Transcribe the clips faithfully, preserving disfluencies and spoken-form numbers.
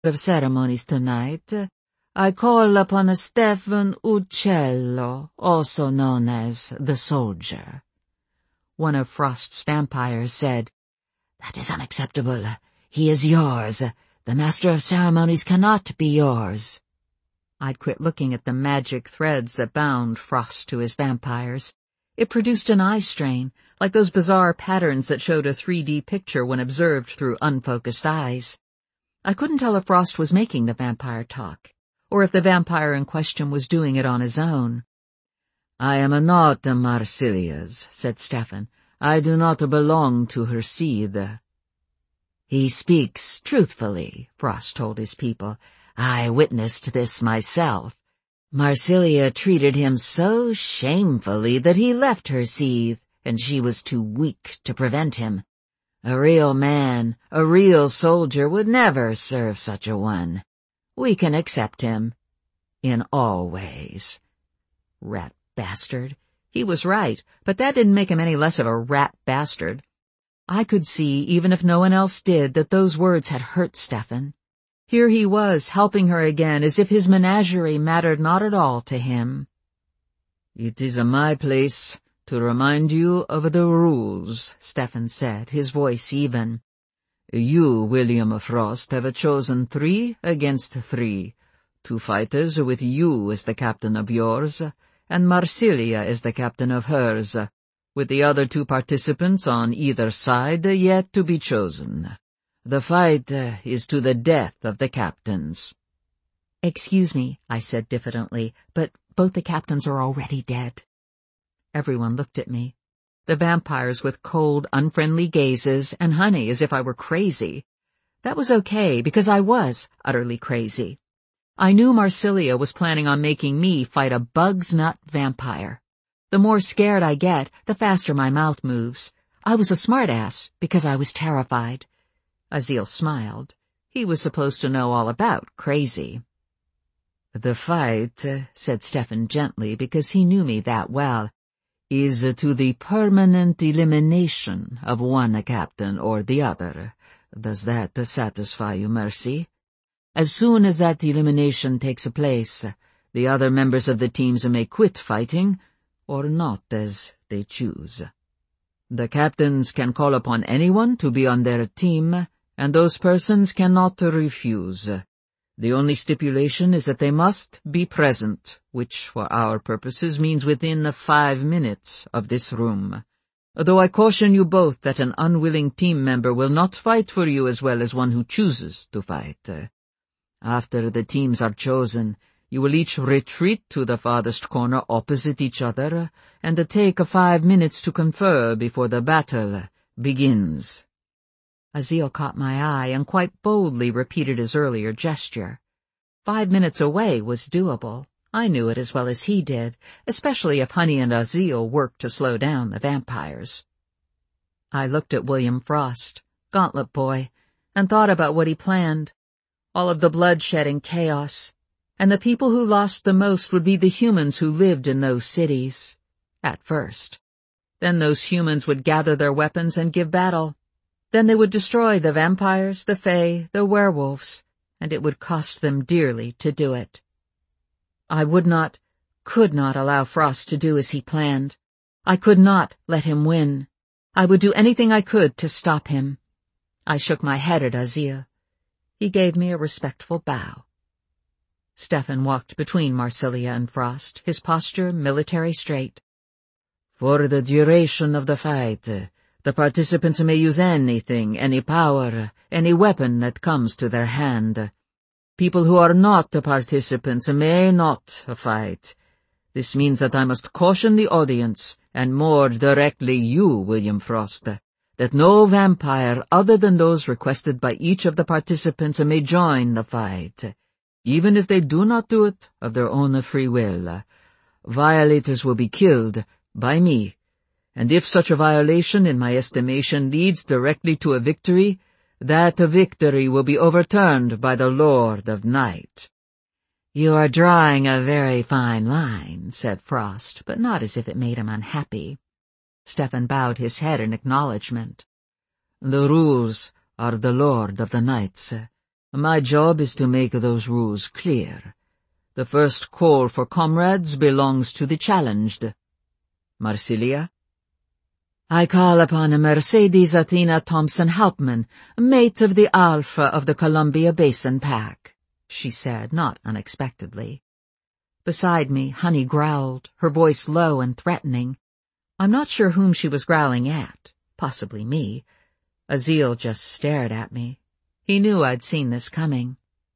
of ceremonies tonight, I call upon Stefan Uccello, also known as the Soldier." One of Frost's vampires said, "That is unacceptable. He is yours. The Master of Ceremonies cannot be yours." I'd quit looking at the magic threads that bound Frost to his vampires. It produced an eye strain, like those bizarre patterns that showed a three D picture when observed through unfocused eyes. I couldn't tell if Frost was making the vampire talk, or if the vampire in question was doing it on his own. "I am not Marsilia's," said Stefan. "I do not belong to her seed." "He speaks truthfully," Frost told his people. "I witnessed this myself. Marsilia treated him so shamefully that he left her seed, and she was too weak to prevent him. A real man, a real soldier would never serve such a one. We can accept him. In all ways." Rat bastard. He was right, but that didn't make him any less of a rat bastard. I could see, even if no one else did, that those words had hurt Stefan. Here he was, helping her again, as if his menagerie mattered not at all to him. "It is my place to remind you of the rules," Stefan said, his voice even. "You, William Frost, have chosen three against three, two fighters with you as the captain of yours, and Marsilia as the captain of hers, with the other two participants on either side yet to be chosen. The fight is to the death of the captains." "Excuse me," I said diffidently, "but both the captains are already dead." Everyone looked at me. The vampires with cold, unfriendly gazes, and Honey as if I were crazy. That was okay, because I was utterly crazy. I knew Marsilia was planning on making me fight a bug's nut vampire. The more scared I get, the faster my mouth moves. I was a smartass because I was terrified. Azil smiled. He was supposed to know all about crazy. "The fight," said Stefan gently, because he knew me that well, "is to the permanent elimination of one captain or the other. Does that satisfy you, Mercy? As soon as that elimination takes place, the other members of the teams may quit fighting, or not, as they choose. The captains can call upon anyone to be on their team, and those persons cannot refuse. The only stipulation is that they must be present, which for our purposes means within five minutes of this room. Though I caution you both that an unwilling team member will not fight for you as well as one who chooses to fight. After the teams are chosen, you will each retreat to the farthest corner opposite each other, and take five minutes to confer before the battle begins." Azil caught my eye and quite boldly repeated his earlier gesture. Five minutes away was doable. I knew it as well as he did, especially if Honey and Azil worked to slow down the vampires. I looked at William Frost, Gauntlet Boy, and thought about what he planned. All of the bloodshed and chaos, and the people who lost the most would be the humans who lived in those cities. At first. Then those humans would gather their weapons and give battle. Then they would destroy the vampires, the fae, the werewolves, and it would cost them dearly to do it. I would not, could not allow Frost to do as he planned. I could not let him win. I would do anything I could to stop him. I shook my head at Azil. He gave me a respectful bow. Stefan walked between Marsilia and Frost, his posture military straight. "For the duration of the fight, the participants may use anything, any power, any weapon that comes to their hand. People who are not the participants may not fight. This means that I must caution the audience, and more directly you, William Frost, that no vampire other than those requested by each of the participants may join the fight, even if they do not do it of their own free will. Violators will be killed by me, and if such a violation, in my estimation, leads directly to a victory, that victory will be overturned by the Lord of Night." "You are drawing a very fine line," said Frost, but not as if it made him unhappy. Stefan bowed his head in acknowledgement. "The rules are the Lord of the Night's. My job is to make those rules clear. The first call for comrades belongs to the challenged. Marsilia? I call upon Mercedes Athena Thompson Hauptmann, mate of the Alpha of the Columbia Basin Pack, she said, not unexpectedly. Beside me, Honey growled, her voice low and threatening. I'm not sure whom she was growling at, possibly me. Azil just stared at me. He knew I'd seen this coming.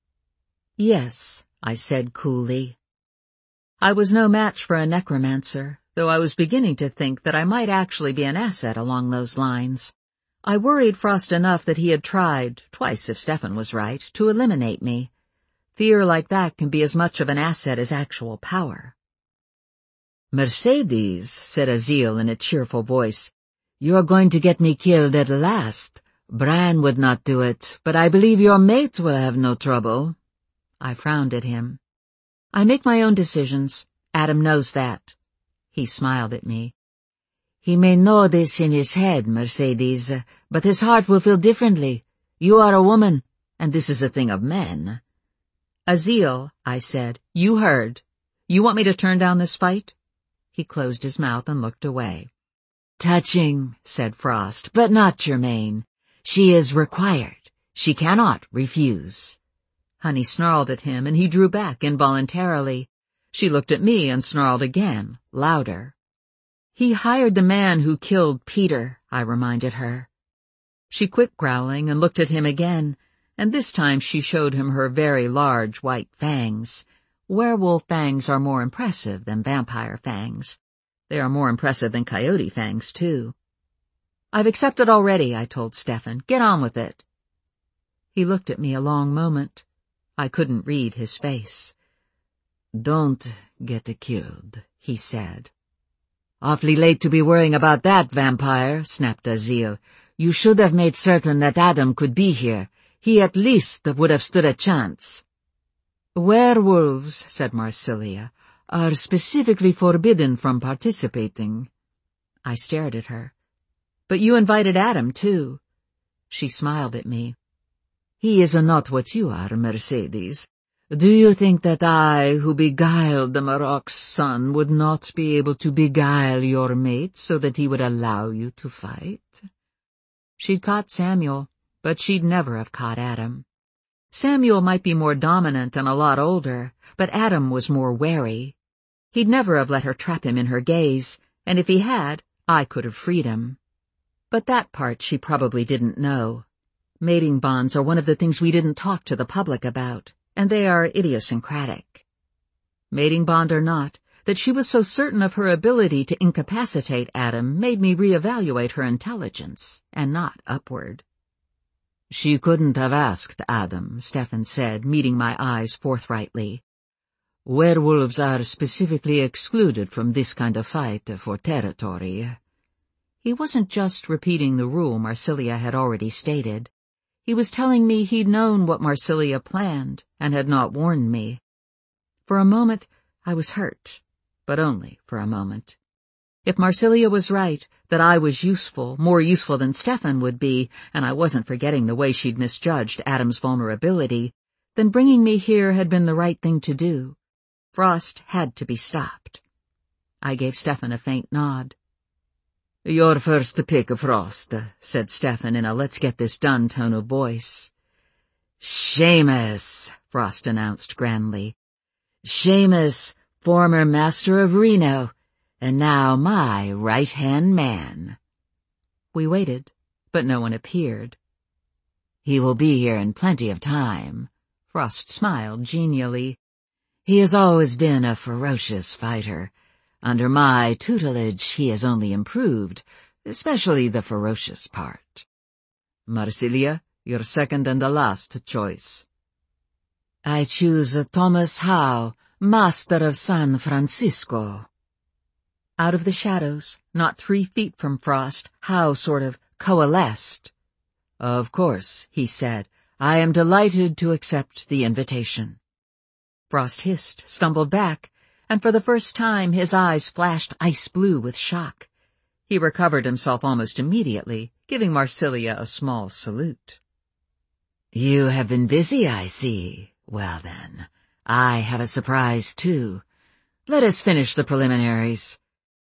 Yes, I said coolly. I was no match for a necromancer, though I was beginning to think that I might actually be an asset along those lines. I worried Frost enough that he had tried, twice if Stefan was right, to eliminate me. Fear like that can be as much of an asset as actual power. Mercedes, said Azil in a cheerful voice, you're going to get me killed at last. Bran would not do it, but I believe your mate will have no trouble. I frowned at him. I make my own decisions. Adam knows that. He smiled at me. He may know this in his head, Mercedes, but his heart will feel differently. You are a woman, and this is a thing of men. Azil, I said, you heard. You want me to turn down this fight? He closed his mouth and looked away. Touching, said Frost, but not germane. She is required. She cannot refuse. Honey snarled at him, and he drew back involuntarily. She looked at me and snarled again, louder. He hired the man who killed Peter, I reminded her. She quit growling and looked at him again, and this time she showed him her very large white fangs. Werewolf fangs are more impressive than vampire fangs. They are more impressive than coyote fangs, too. I've accepted already, I told Stefan. Get on with it. He looked at me a long moment. I couldn't read his face. Don't get killed, he said. Awfully late to be worrying about that, vampire, snapped Azil. You should have made certain that Adam could be here. He at least would have stood a chance. Werewolves, said Marsilia, are specifically forbidden from participating. I stared at her. But you invited Adam, too. She smiled at me. He is not what you are, Mercedes. Do you think that I, who beguiled the Marok's son, would not be able to beguile your mate so that he would allow you to fight? She'd caught Samuel, but she'd never have caught Adam. Samuel might be more dominant and a lot older, but Adam was more wary. He'd never have let her trap him in her gaze, and if he had, I could have freed him. But that part she probably didn't know. Mating bonds are one of the things we didn't talk to the public about, and they are idiosyncratic. Mating bond or not, that she was so certain of her ability to incapacitate Adam made me reevaluate her intelligence, and not upward. She couldn't have asked Adam, Stefan said, meeting my eyes forthrightly. Werewolves are specifically excluded from this kind of fight for territory. He wasn't just repeating the rule Marsilia had already stated. He was telling me he'd known what Marsilia planned and had not warned me. For a moment, I was hurt, but only for a moment. If Marsilia was right, that I was useful, more useful than Stefan would be, and I wasn't forgetting the way she'd misjudged Adam's vulnerability, then bringing me here had been the right thing to do. Frost had to be stopped. I gave Stefan a faint nod. Your first pick, Frost, said Stefan in a let's-get-this-done tone of voice. Seamus, Frost announced grandly. Seamus, former master of Reno, and now my right-hand man. We waited, but no one appeared. He will be here in plenty of time, Frost smiled genially. He has always been a ferocious fighter. Under my tutelage he has only improved, especially the ferocious part. Marsilia, your second and the last choice. I choose Thomas Howe, master of San Francisco. Out of the shadows, not three feet from Frost, Howe sort of coalesced. Of course, he said, I am delighted to accept the invitation. Frost hissed, stumbled back, and for the first time his eyes flashed ice blue with shock. He recovered himself almost immediately, giving Marsilia a small salute. You have been busy, I see. Well then, I have a surprise too. Let us finish the preliminaries.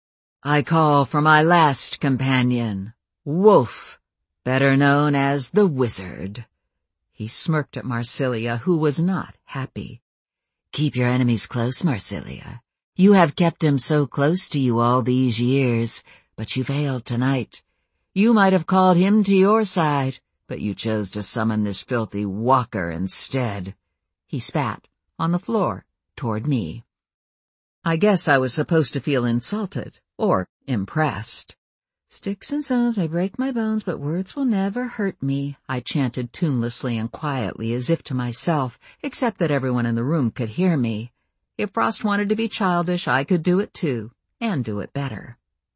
I call for my last companion, Wolf, better known as the Wizard. He smirked at Marsilia, who was not happy. Keep your enemies close, Marsilia. You have kept him so close to you all these years, but you failed tonight. You might have called him to your side, but you chose to summon this filthy walker instead. He spat on the floor toward me. I guess I was supposed to feel insulted, or impressed. Sticks and stones may break my bones, but words will never hurt me, I chanted tunelessly and quietly as if to myself, except that everyone in the room could hear me. If Frost wanted to be childish, I could do it too, and do it better.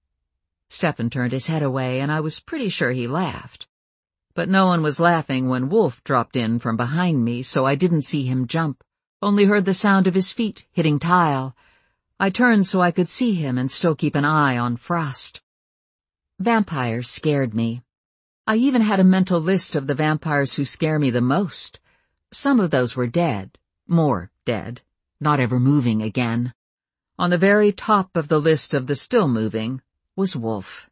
Stefan turned his head away, and I was pretty sure he laughed. But no one was laughing when Wolf dropped in from behind me, so I didn't see him jump, only heard the sound of his feet hitting tile. I turned so I could see him and still keep an eye on Frost. Vampires scared me. I even had a mental list of the vampires who scare me the most. Some of those were dead, more dead, not ever moving again. On the very top of the list of the still moving was Wolf.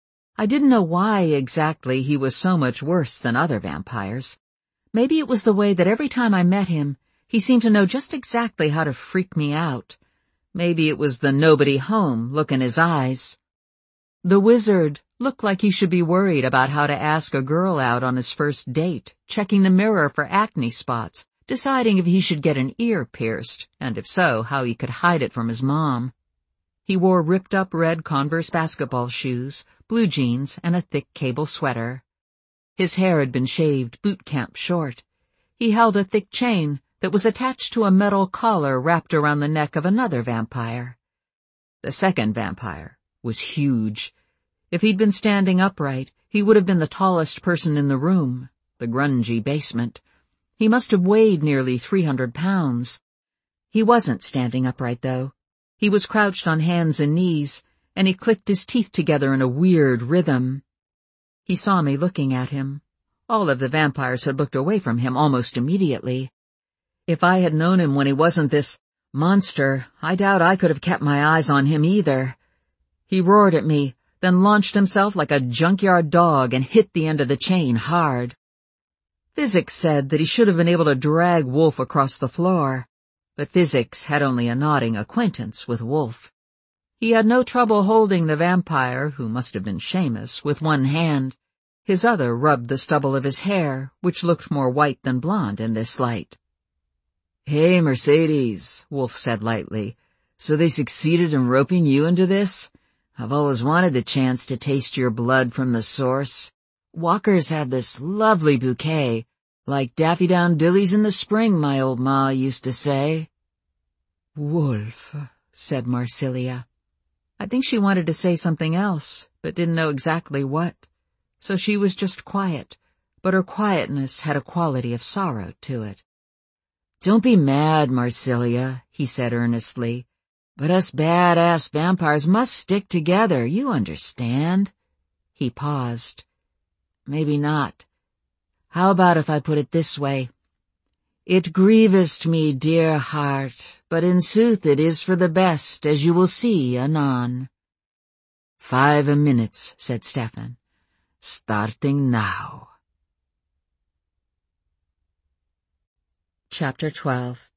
I didn't know why exactly he was so much worse than other vampires. Maybe it was the way that every time I met him, he seemed to know just exactly how to freak me out. Maybe it was the nobody home look in his eyes. The Wizard looked like he should be worried about how to ask a girl out on his first date, checking the mirror for acne spots, deciding if he should get an ear pierced, and if so, how he could hide it from his mom. He wore ripped-up red Converse basketball shoes, blue jeans, and a thick cable sweater. His hair had been shaved boot camp short. He held a thick chain that was attached to a metal collar wrapped around the neck of another vampire. The second vampire was huge. If he'd been standing upright, he would have been the tallest person in the room, the grungy basement. He must have weighed nearly three hundred pounds. He wasn't standing upright, though. He was crouched on hands and knees, and he clicked his teeth together in a weird rhythm. He saw me looking at him. All of the vampires had looked away from him almost immediately. If I had known him when he wasn't this monster, I doubt I could have kept my eyes on him either. He roared at me, then launched himself like a junkyard dog and hit the end of the chain hard. Physics said that he should have been able to drag Wolf across the floor, but physics had only a nodding acquaintance with Wolf. He had no trouble holding the vampire, who must have been Seamus, with one hand. His other rubbed the stubble of his hair, which looked more white than blonde in this light. "Hey, Mercedes," Wolf said lightly. "So they succeeded in roping you into this? I've always wanted the chance to taste your blood from the source. Walkers have this lovely bouquet, like daffydowndillies in the spring, my old ma used to say." "Wolf," said Marsilia. I think she wanted to say something else, but didn't know exactly what. So she was just quiet, but her quietness had a quality of sorrow to it. "Don't be mad, Marsilia," he said earnestly. "But us badass vampires must stick together, you understand?" He paused. "Maybe not. How about if I put it this way? It grievest me, dear heart, but in sooth it is for the best, as you will see anon." "Five minutes," said Stefan. "Starting now." Chapter twelve.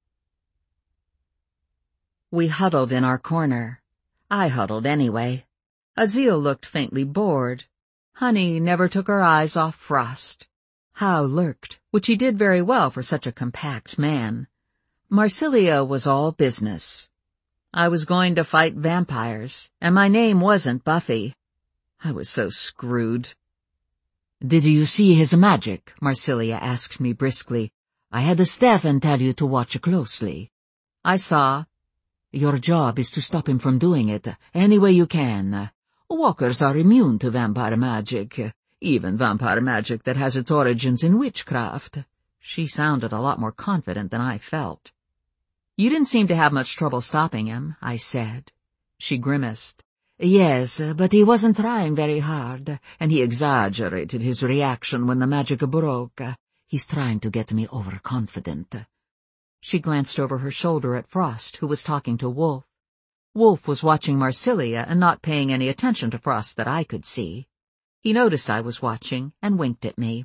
We huddled in our corner. I huddled anyway. Azil looked faintly bored. Honey never took her eyes off Frost. Hal lurked, which he did very well for such a compact man. Marsilia was all business. I was going to fight vampires, and my name wasn't Buffy. I was so screwed. "Did you see his magic?" Marsilia asked me briskly. "I had Stefan tell you to watch closely." I saw. "Your job is to stop him from doing it, any way you can. Walkers are immune to vampire magic, even vampire magic that has its origins in witchcraft." She sounded a lot more confident than I felt. "You didn't seem to have much trouble stopping him," I said. She grimaced. "Yes, but he wasn't trying very hard, and he exaggerated his reaction when the magic broke. He's trying to get me overconfident." She glanced over her shoulder at Frost, who was talking to Wolf. Wolf was watching Marsilia and not paying any attention to Frost that I could see. He noticed I was watching and winked at me.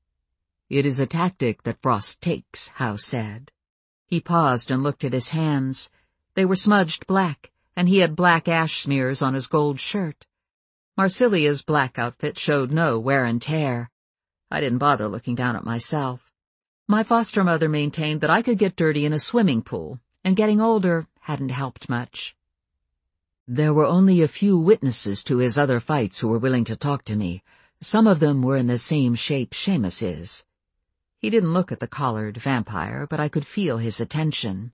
"It is a tactic that Frost takes," Howe said. He paused and looked at his hands. They were smudged black, and he had black ash smears on his gold shirt. Marsilia's black outfit showed no wear and tear. I didn't bother looking down at myself. My foster mother maintained that I could get dirty in a swimming pool, and getting older hadn't helped much. There were only a few witnesses to his other fights who were willing to talk to me. Some of them were in the same shape Seamus is. He didn't look at the collared vampire, but I could feel his attention.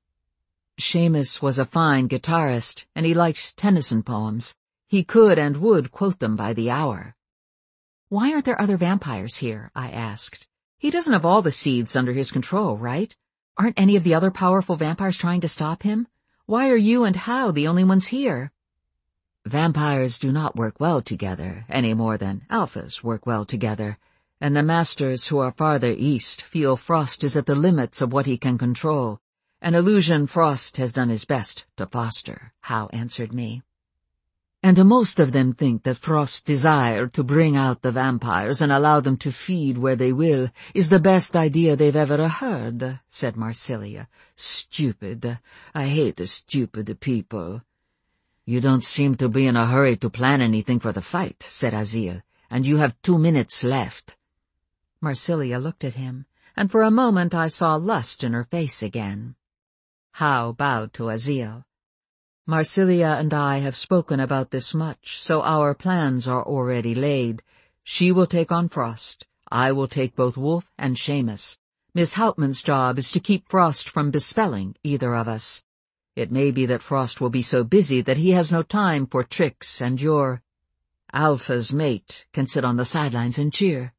Seamus was a fine guitarist, and he liked Tennyson poems. He could and would quote them by the hour. "Why aren't there other vampires here?" I asked. "He doesn't have all the seeds under his control, right? Aren't any of the other powerful vampires trying to stop him? Why are you and Howe the only ones here?" "Vampires do not work well together, any more than alphas work well together, and the masters who are farther east feel Frost is at the limits of what he can control, an illusion Frost has done his best to foster," Howe answered me. "And most of them think that Frost's desire to bring out the vampires and allow them to feed where they will is the best idea they've ever heard," said Marsilia. "Stupid. I hate the stupid people." "You don't seem to be in a hurry to plan anything for the fight," said Azil, "and you have two minutes left." Marsilia looked at him, and for a moment I saw lust in her face again. Howe bowed to Azil. "Marsilia and I have spoken about this much, so our plans are already laid. She will take on Frost. I will take both Wolf and Seamus. Miss Hauptmann's job is to keep Frost from bespelling either of us. It may be that Frost will be so busy that he has no time for tricks, and your Alpha's mate can sit on the sidelines and cheer."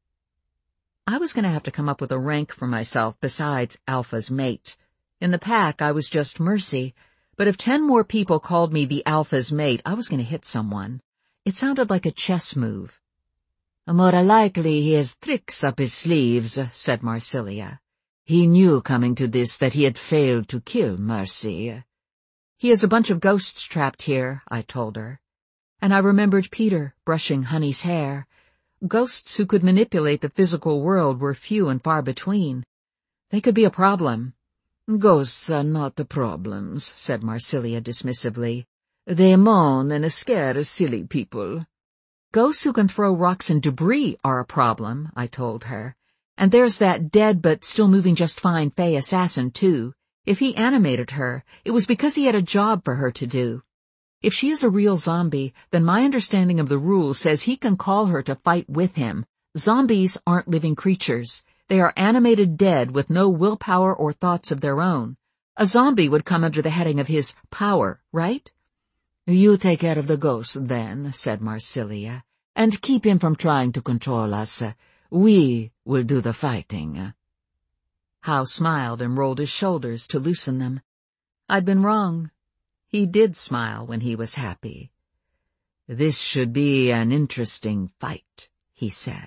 I was going to have to come up with a rank for myself besides Alpha's mate. In the pack, I was just Mercy, but if ten more people called me the Alpha's mate, I was going to hit someone. It sounded like a chess move. "More likely he has tricks up his sleeves," said Marsilia. "He knew coming to this that he had failed to kill Mercy." "He has a bunch of ghosts trapped here," I told her. And I remembered Peter brushing Honey's hair. Ghosts who could manipulate the physical world were few and far between. They could be a problem. "Ghosts are not the problems," said Marsilia dismissively. "They moan and scare silly people." "Ghosts who can throw rocks and debris are a problem," I told her. "And there's that dead but still moving just fine Fey assassin, too. If he animated her, it was because he had a job for her to do. If she is a real zombie, then my understanding of the rules says he can call her to fight with him. Zombies aren't living creatures. They are animated dead with no willpower or thoughts of their own. A zombie would come under the heading of his power, right?" "You take care of the ghost, then," said Marsilia, "and keep him from trying to control us. We will do the fighting." Howe smiled and rolled his shoulders to loosen them. I'd been wrong. He did smile when he was happy. "This should be an interesting fight," he said.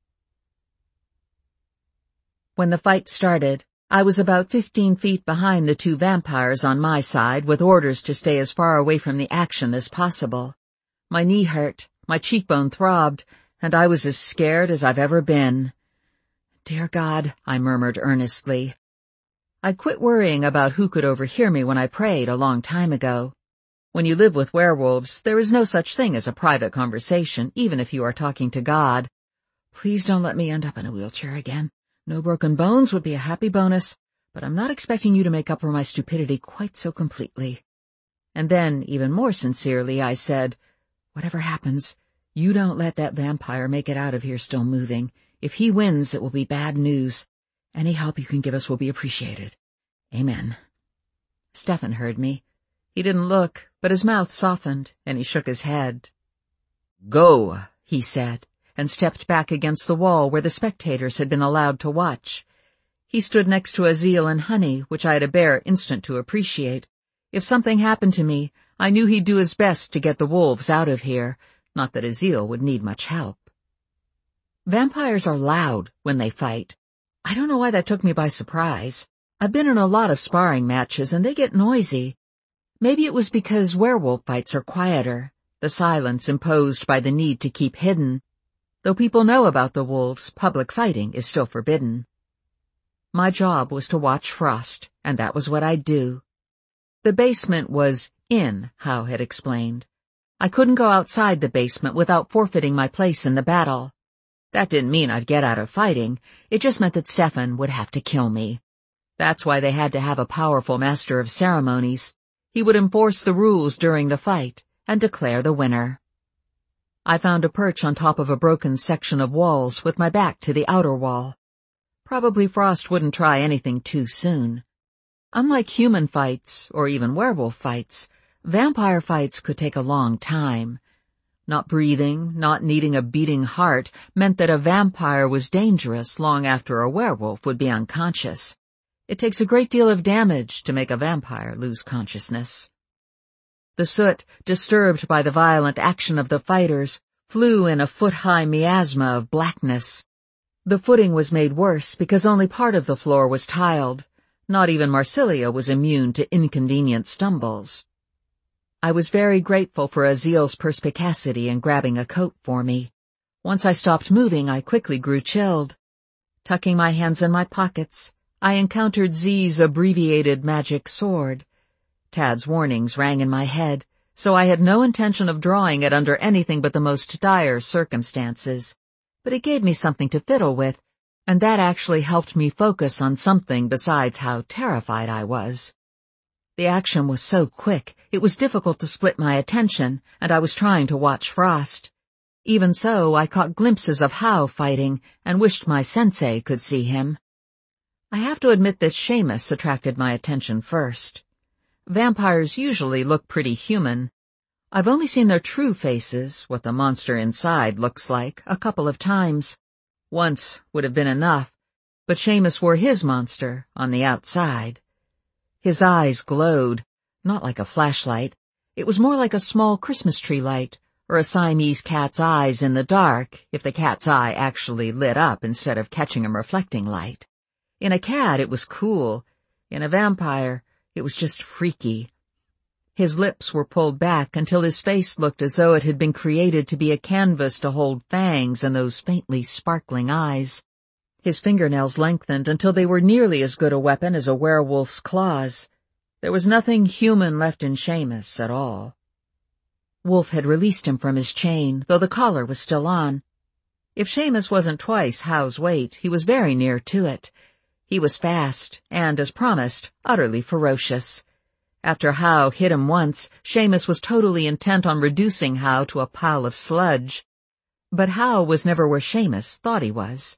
When the fight started, I was about fifteen feet behind the two vampires on my side, with orders to stay as far away from the action as possible. My knee hurt, my cheekbone throbbed, and I was as scared as I've ever been. "Dear God," I murmured earnestly. I'd quit worrying about who could overhear me when I prayed a long time ago. When you live with werewolves, there is no such thing as a private conversation, even if you are talking to God. Please don't let me end up in a wheelchair again. No broken bones would be a happy bonus, but I'm not expecting you to make up for my stupidity quite so completely. And then, even more sincerely, I said, "Whatever happens, you don't let that vampire make it out of here still moving. If he wins, it will be bad news. Any help you can give us will be appreciated. Amen." Stefan heard me. He didn't look, but his mouth softened, and he shook his head. "Go," he said, and stepped back against the wall where the spectators had been allowed to watch. He stood next to Azil and Honey, which I had a bare instant to appreciate. If something happened to me, I knew he'd do his best to get the wolves out of here, not that Azil would need much help. Vampires are loud when they fight. I don't know why that took me by surprise. I've been in a lot of sparring matches and they get noisy. Maybe it was because werewolf fights are quieter, the silence imposed by the need to keep hidden. Though people know about the wolves, public fighting is still forbidden. My job was to watch Frost, and that was what I'd do. The basement was in, Howe had explained. I couldn't go outside the basement without forfeiting my place in the battle. That didn't mean I'd get out of fighting, it just meant that Stefan would have to kill me. That's why they had to have a powerful master of ceremonies. He would enforce the rules during the fight and declare the winner. I found a perch on top of a broken section of walls with my back to the outer wall. Probably Frost wouldn't try anything too soon. Unlike human fights, or even werewolf fights, vampire fights could take a long time. Not breathing, not needing a beating heart, meant that a vampire was dangerous long after a werewolf would be unconscious. It takes a great deal of damage to make a vampire lose consciousness. The soot, disturbed by the violent action of the fighters, flew in a foot-high miasma of blackness. The footing was made worse because only part of the floor was tiled. Not even Marsilia was immune to inconvenient stumbles. I was very grateful for Azil's perspicacity in grabbing a coat for me. Once I stopped moving, I quickly grew chilled. Tucking my hands in my pockets, I encountered Z's abbreviated magic sword. Tad's warnings rang in my head, so I had no intention of drawing it under anything but the most dire circumstances. But it gave me something to fiddle with, and that actually helped me focus on something besides how terrified I was. The action was so quick, it was difficult to split my attention, and I was trying to watch Frost. Even so, I caught glimpses of Howe fighting, and wished my sensei could see him. I have to admit that Seamus attracted my attention first. Vampires usually look pretty human. I've only seen their true faces, what the monster inside looks like, a couple of times. Once would have been enough, but Seamus wore his monster on the outside. His eyes glowed, not like a flashlight. It was more like a small Christmas tree light, or a Siamese cat's eyes in the dark, if the cat's eye actually lit up instead of catching a reflecting light. In a cat, it was cool. In a vampire, it was just freaky. His lips were pulled back until his face looked as though it had been created to be a canvas to hold fangs and those faintly sparkling eyes. His fingernails lengthened until they were nearly as good a weapon as a werewolf's claws. There was nothing human left in Seamus at all. Wolf had released him from his chain, though the collar was still on. If Seamus wasn't twice Howe's weight, he was very near to it. He was fast, and, as promised, utterly ferocious. After Howe hit him once, Seamus was totally intent on reducing Howe to a pile of sludge. But Howe was never where Seamus thought he was.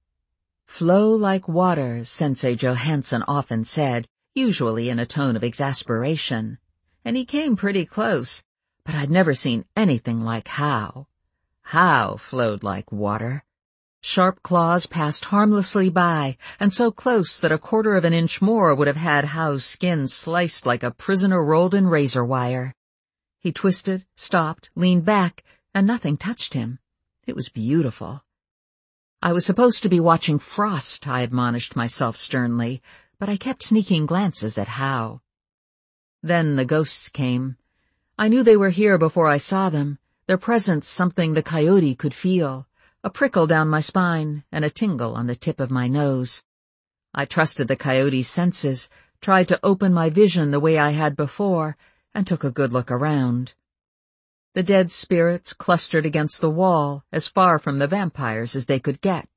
Flow like water, Sensei Johansson often said, usually in a tone of exasperation. And he came pretty close, but I'd never seen anything like Howe. Howe flowed like water. Sharp claws passed harmlessly by, and so close that a quarter of an inch more would have had Howe's skin sliced like a prisoner rolled in razor wire. He twisted, stopped, leaned back, and nothing touched him. It was beautiful. I was supposed to be watching Frost, I admonished myself sternly, but I kept sneaking glances at Howe. Then the ghosts came. I knew they were here before I saw them, their presence something the coyote could feel, a prickle down my spine and a tingle on the tip of my nose. I trusted the coyote's senses, tried to open my vision the way I had before, and took a good look around. The dead spirits clustered against the wall, as far from the vampires as they could get.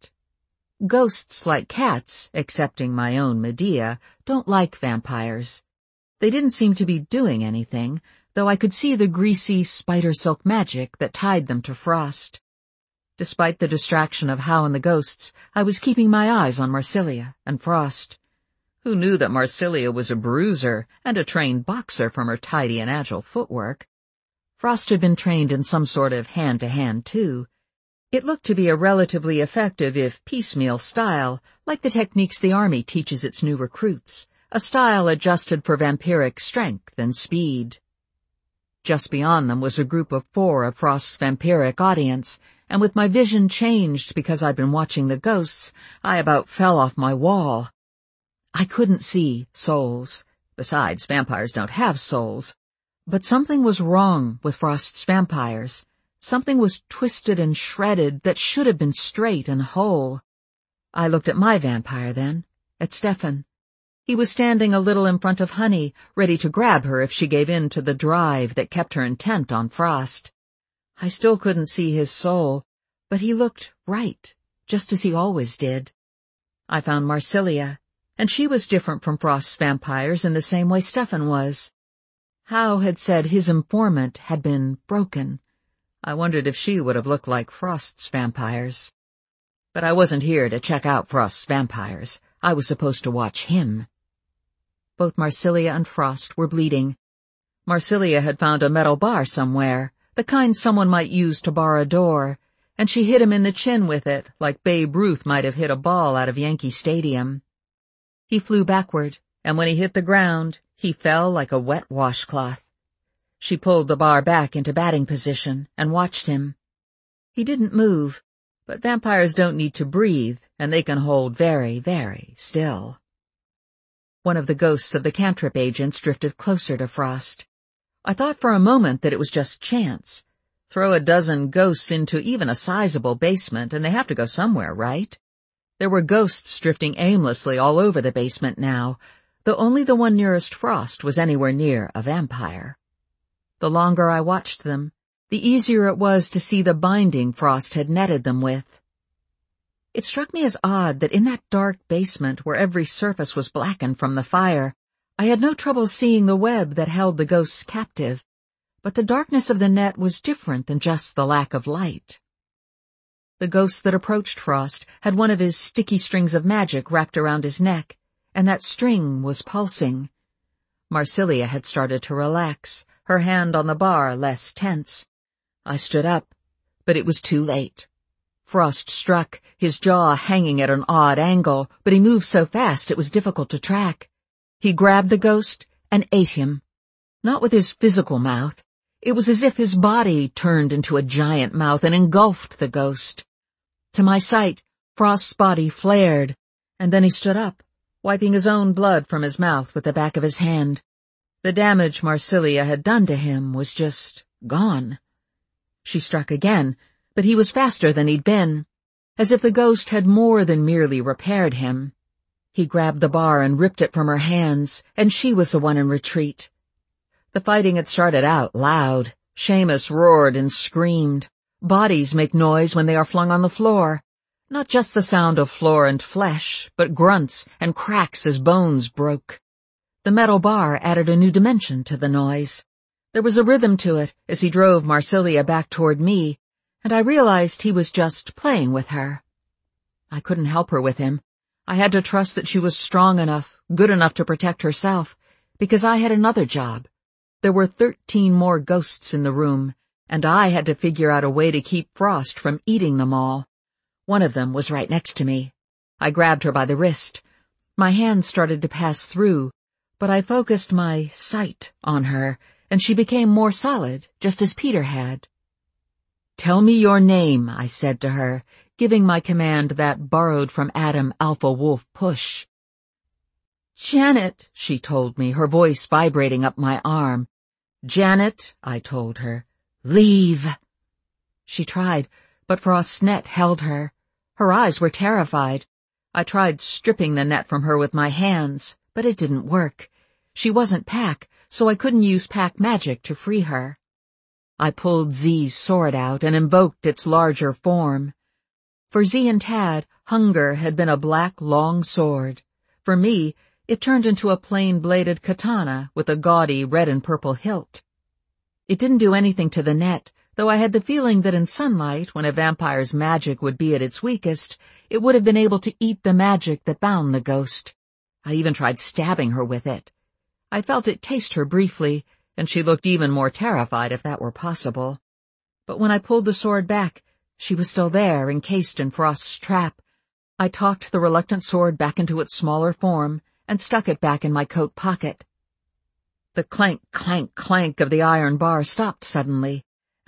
Ghosts like cats, excepting my own Medea, don't like vampires. They didn't seem to be doing anything, though I could see the greasy spider-silk magic that tied them to Frost. Despite the distraction of Howe and the ghosts, I was keeping my eyes on Marsilia and Frost. Who knew that Marsilia was a bruiser and a trained boxer from her tidy and agile footwork? Frost had been trained in some sort of hand-to-hand, too. It looked to be a relatively effective, if piecemeal, style, like the techniques the Army teaches its new recruits, a style adjusted for vampiric strength and speed. Just beyond them was a group of four of Frost's vampiric audience, and with my vision changed because I'd been watching the ghosts, I about fell off my wall. I couldn't see souls. Besides, vampires don't have souls. But something was wrong with Frost's vampires. Something was twisted and shredded that should have been straight and whole. I looked at my vampire then, at Stefan. He was standing a little in front of Honey, ready to grab her if she gave in to the drive that kept her intent on Frost. I still couldn't see his soul, but he looked right, just as he always did. I found Marsilia, and she was different from Frost's vampires in the same way Stefan was. Howe had said his informant had been broken. I wondered if she would have looked like Frost's vampires. But I wasn't here to check out Frost's vampires. I was supposed to watch him. Both Marsilia and Frost were bleeding. Marsilia had found a metal bar somewhere, the kind someone might use to bar a door, and she hit him in the chin with it, like Babe Ruth might have hit a ball out of Yankee Stadium. He flew backward, and when he hit the ground, he fell like a wet washcloth. She pulled the bar back into batting position and watched him. He didn't move, but vampires don't need to breathe, and they can hold very, very still. One of the ghosts of the cantrip agents drifted closer to Frost. I thought for a moment that it was just chance. Throw a dozen ghosts into even a sizable basement, and they have to go somewhere, right? There were ghosts drifting aimlessly all over the basement now, though only the one nearest Frost was anywhere near a vampire. The longer I watched them, the easier it was to see the binding Frost had netted them with. It struck me as odd that in that dark basement where every surface was blackened from the fire, I had no trouble seeing the web that held the ghosts captive, but the darkness of the net was different than just the lack of light. The ghost that approached Frost had one of his sticky strings of magic wrapped around his neck, and that string was pulsing. Marsilia had started to relax, her hand on the bar less tense. I stood up, but it was too late. Frost struck, his jaw hanging at an odd angle, but he moved so fast it was difficult to track. He grabbed the ghost and ate him. Not with his physical mouth. It was as if his body turned into a giant mouth and engulfed the ghost. To my sight, Frost's body flared, and then he stood up, wiping his own blood from his mouth with the back of his hand. The damage Marsilia had done to him was just gone. She struck again, but he was faster than he'd been, as if the ghost had more than merely repaired him. He grabbed the bar and ripped it from her hands, and she was the one in retreat. The fighting had started out loud. Seamus roared and screamed. Bodies make noise when they are flung on the floor. Not just the sound of floor and flesh, but grunts and cracks as bones broke. The metal bar added a new dimension to the noise. There was a rhythm to it as he drove Marsilia back toward me, and I realized he was just playing with her. I couldn't help her with him. I had to trust that she was strong enough, good enough to protect herself, because I had another job. There were thirteen more ghosts in the room, and I had to figure out a way to keep Frost from eating them all. One of them was right next to me. I grabbed her by the wrist. My hand started to pass through, but I focused my sight on her, and she became more solid, just as Peter had. "Tell me your name," I said to her, giving my command that borrowed from Adam Alpha Wolf push. "Janet," she told me, her voice vibrating up my arm. "Janet," I told her. "Leave." She tried, but Frost's net held her. Her eyes were terrified. I tried stripping the net from her with my hands, but it didn't work. She wasn't Pac, so I couldn't use Pac magic to free her. I pulled Z's sword out and invoked its larger form. For Z and Tad, hunger had been a black, long sword. For me, it turned into a plain-bladed katana with a gaudy red and purple hilt. It didn't do anything to the net, though I had the feeling that in sunlight, when a vampire's magic would be at its weakest, it would have been able to eat the magic that bound the ghost. I even tried stabbing her with it. I felt it taste her briefly, and she looked even more terrified if that were possible. But when I pulled the sword back, she was still there, encased in Frost's trap. I tossed the reluctant sword back into its smaller form and stuck it back in my coat pocket. The clank, clank, clank of the iron bar stopped suddenly,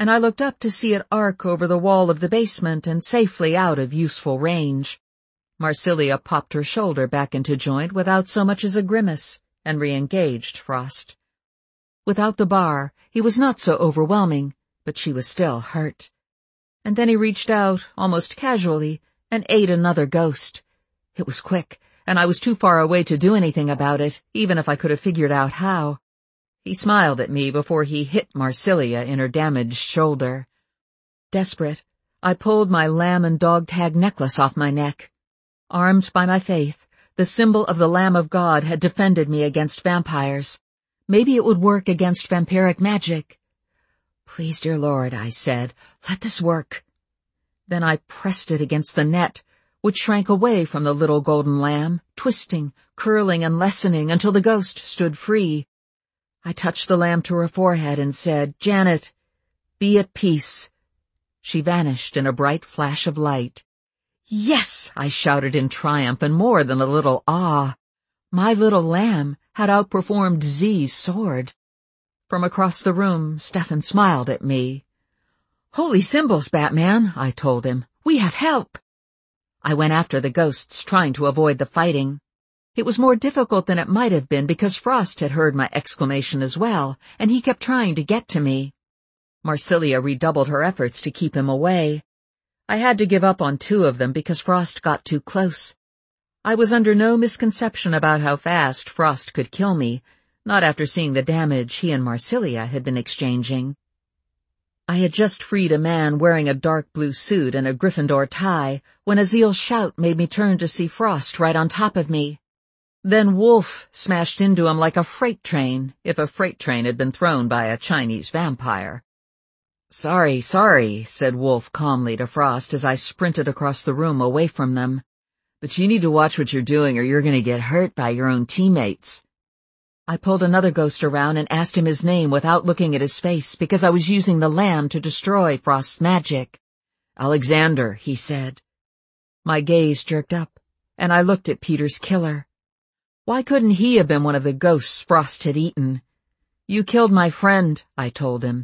and I looked up to see it arc over the wall of the basement and safely out of useful range. Marsilia popped her shoulder back into joint without so much as a grimace, and re-engaged Frost. Without the bar, he was not so overwhelming, but she was still hurt. And then he reached out, almost casually, and ate another ghost. It was quick, and I was too far away to do anything about it, even if I could have figured out how. He smiled at me before he hit Marsilia in her damaged shoulder. Desperate, I pulled my lamb and dog tag necklace off my neck. Armed by my faith, the symbol of the Lamb of God had defended me against vampires. Maybe it would work against vampiric magic. Please, dear Lord, I said, let this work. Then I pressed it against the net, which shrank away from the little golden lamb, twisting, curling, and lessening until the ghost stood free. I touched the lamb to her forehead and said, Janet, be at peace. She vanished in a bright flash of light. Yes, I shouted in triumph and more than a little awe. My little lamb had outperformed Z's sword. From across the room, Stefan smiled at me. Holy symbols, Batman, I told him. We have help. I went after the ghosts, trying to avoid the fighting. It was more difficult than it might have been because Frost had heard my exclamation as well, and he kept trying to get to me. Marsilia redoubled her efforts to keep him away. I had to give up on two of them because Frost got too close. I was under no misconception about how fast Frost could kill me, not after seeing the damage he and Marsilia had been exchanging. I had just freed a man wearing a dark blue suit and a Gryffindor tie when Azil's shout made me turn to see Frost right on top of me. Then Wolf smashed into him like a freight train, if a freight train had been thrown by a Chinese vampire. Sorry, sorry, said Wolf calmly to Frost as I sprinted across the room away from them. But you need to watch what you're doing or you're going to get hurt by your own teammates. I pulled another ghost around and asked him his name without looking at his face because I was using the lamb to destroy Frost's magic. Alexander, he said. My gaze jerked up, and I looked at Peter's killer. Why couldn't he have been one of the ghosts Frost had eaten? You killed my friend, I told him.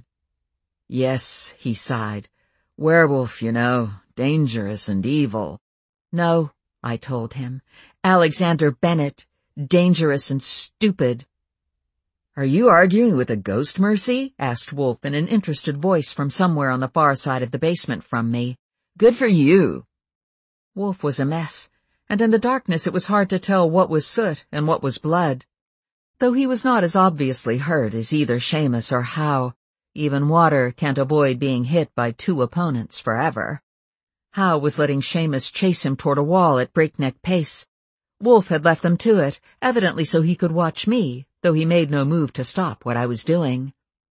Yes, he sighed. Werewolf, you know, dangerous and evil. No, I told him. Alexander Bennett, dangerous and stupid. Are you arguing with a ghost, Mercy? Asked Wolf in an interested voice from somewhere on the far side of the basement from me. Good for you. Wolf was a mess, and in the darkness it was hard to tell what was soot and what was blood. Though he was not as obviously hurt as either Seamus or Howe. Even water can't avoid being hit by two opponents forever. Howe was letting Seamus chase him toward a wall at breakneck pace. Wolf had left them to it, evidently so he could watch me, though he made no move to stop what I was doing.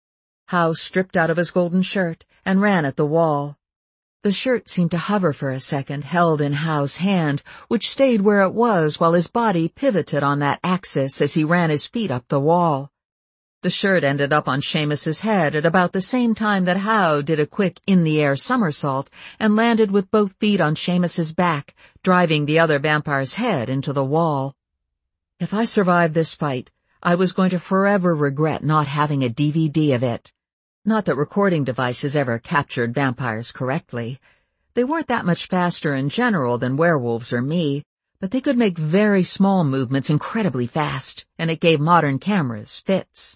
Howe stripped out of his golden shirt and ran at the wall. The shirt seemed to hover for a second, held in Howe's hand, which stayed where it was while his body pivoted on that axis as he ran his feet up the wall. The shirt ended up on Seamus's head at about the same time that Howe did a quick in-the-air somersault and landed with both feet on Seamus's back, driving the other vampire's head into the wall. If I survived this fight, I was going to forever regret not having a D V D of it. Not that recording devices ever captured vampires correctly. They weren't that much faster in general than werewolves or me, but they could make very small movements incredibly fast, and it gave modern cameras fits.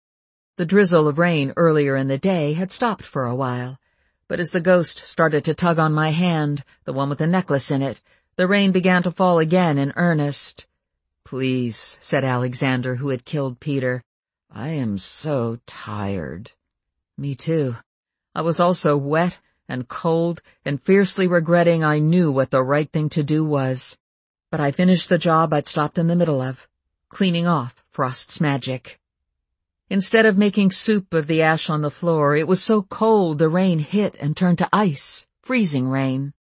The drizzle of rain earlier in the day had stopped for a while, but as the ghost started to tug on my hand, the one with the necklace in it, the rain began to fall again in earnest. Please, said Alexander, who had killed Peter. I am so tired. Me too. I was also wet and cold and fiercely regretting I knew what the right thing to do was. But I finished the job I'd stopped in the middle of, cleaning off Frost's magic. Instead of making soup of the ash on the floor, it was so cold the rain hit and turned to ice, freezing rain.